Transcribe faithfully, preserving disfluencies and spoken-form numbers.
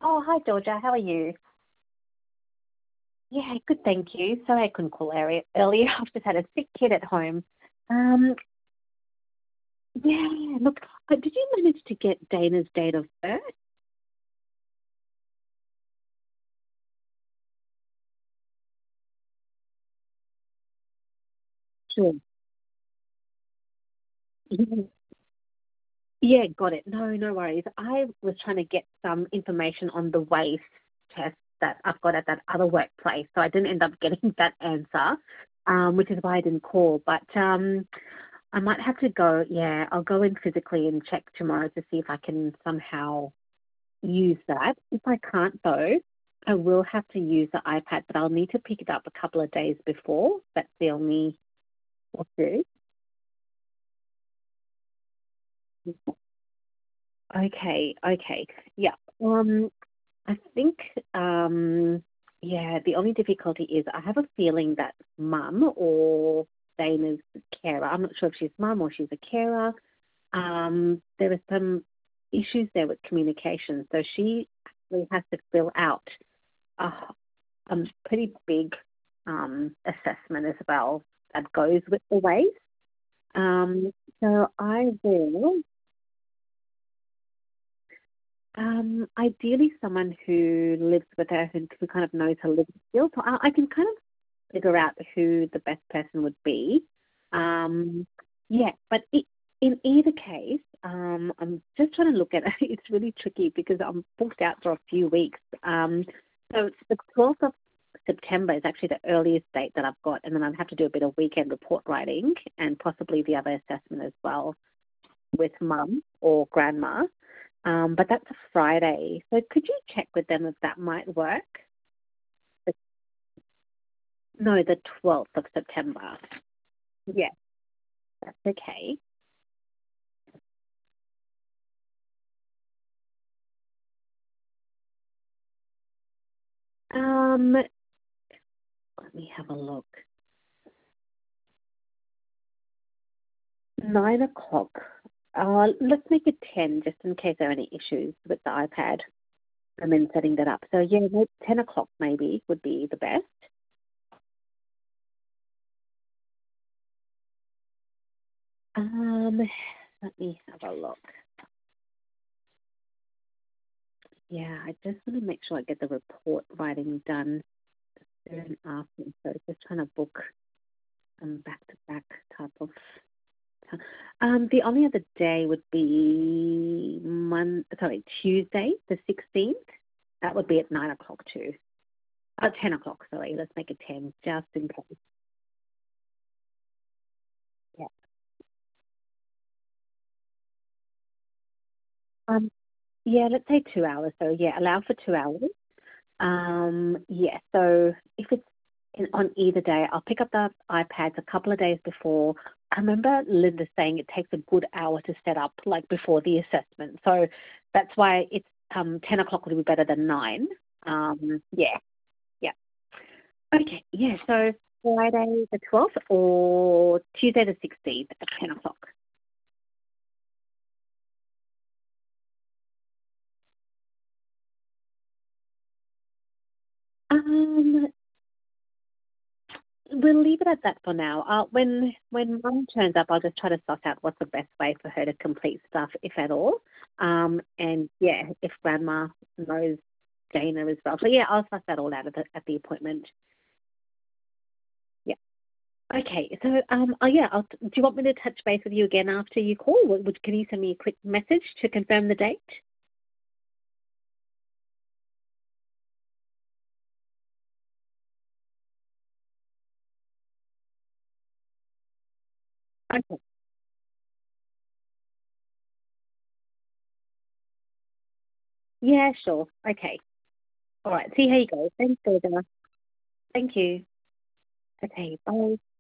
Oh, hi, Georgia. How are you? Yeah, good, thank you. Sorry I couldn't call earlier. earlier. I've just had a sick kid at home. Um, yeah, look, uh, did you manage to get Dana's date of birth? Sure. Mhm. Yeah, got it. No, no worries. I was trying to get some information on the waste test that I've got at that other workplace, so I didn't end up getting that answer, um, which is why I didn't call. But um, I might have to go. Yeah, I'll go in physically and check tomorrow to see if I can somehow use that. If I can't though, I will have to use the iPad, but I'll need to pick it up a couple of days before. That's the only issue. Okay, okay. Yeah. Um I think um yeah, the only difficulty is I have a feeling that mum or Dana's carer, I'm not sure if she's mum or she's a carer, um, there are some issues there with communication. So she actually has to fill out a a pretty big um, assessment as well that goes with the waste. Um, so I will, um, ideally, someone who lives with her who, who kind of knows her living skills. So I, I can kind of figure out who the best person would be. Um, yeah, but it, in either case, um, I'm just trying to look at it. It's really tricky because I'm booked out for a few weeks. Um, so the twelfth of September is actually the earliest date that I've got, and then I'd have to do a bit of weekend report writing and possibly the other assessment as well with mum or grandma. Um, but that's a Friday. So could you check with them if that might work? No, the twelfth of September. Yeah, that's okay. Um, let me have a look. Nine o'clock. Uh, let's make it ten, just in case there are any issues with the iPad, and then setting that up. So yeah, maybe ten o'clock maybe would be the best. Um, let me have a look. Yeah, I just want to make sure I get the report writing done soon after. So just trying to book um back to back type of. Um, the only other day would be Mon. Sorry, Tuesday, the sixteenth. That would be at nine o'clock too. Oh, ten o'clock, sorry. Let's make it ten, just in case. Yeah. Um, yeah, let's say two hours. So, yeah, allow for two hours. Um, yeah, so if it's in, on either day, I'll pick up the iPads a couple of days before. I remember Linda saying it takes a good hour to set up, like, before the assessment. So that's why it's um, ten o'clock would be better than nine. Um, yeah, yeah. Okay, yeah, so Friday the twelfth or Tuesday the sixteenth at ten o'clock. Um, we'll leave it at that for now. Uh, when when mum turns up, I'll just try to suss out what's the best way for her to complete stuff, if at all. Um, and yeah, if grandma knows Dana as well. So yeah, I'll suss that all out at the, at the appointment. Yeah. Okay. So um, oh yeah, I'll, do you want me to touch base with you again after you call? Would, would- can you send me a quick message to confirm the date? Okay. Yeah, sure. Okay. All right. See how you go. Thanks, Dana. Thank you. Okay. Bye.